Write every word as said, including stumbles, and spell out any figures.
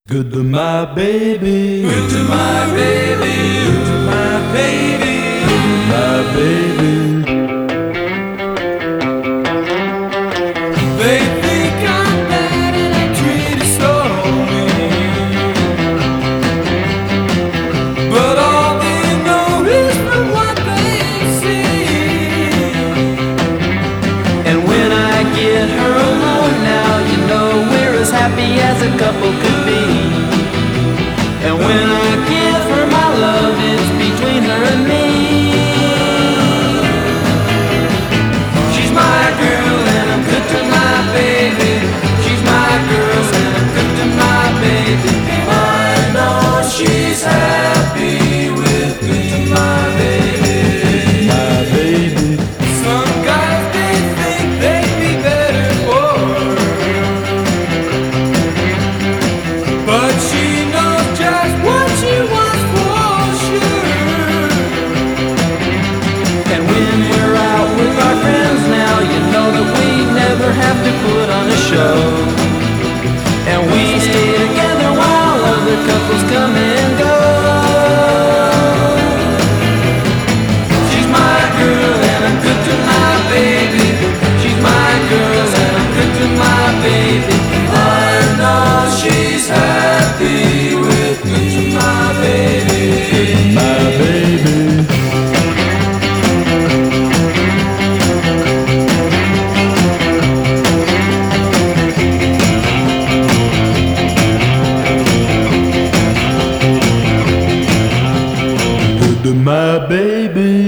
Good to my baby. Good to my baby. Good to my baby. My baby. They think I'm bad and I treat her so mean, but all they know is from what they see. And when I get her alone now, you know we're as happy as a couple could be. And when I give her my love, it's between her and me. She's my girl and I'm good to my baby. She's my girl and I'm good to my baby. I know she's happy with me, my baby. My baby. Some guys they think they'd be better for her, but she knows just what she wants for sure. And when we're out with our friends now, you know that we never have to put on a show. And we stay together while other couples come and go. She's my girl and I'm good to my baby. She's my girl and I'm good to my baby. I know she's happy with me, my baby. My baby. Good to my baby.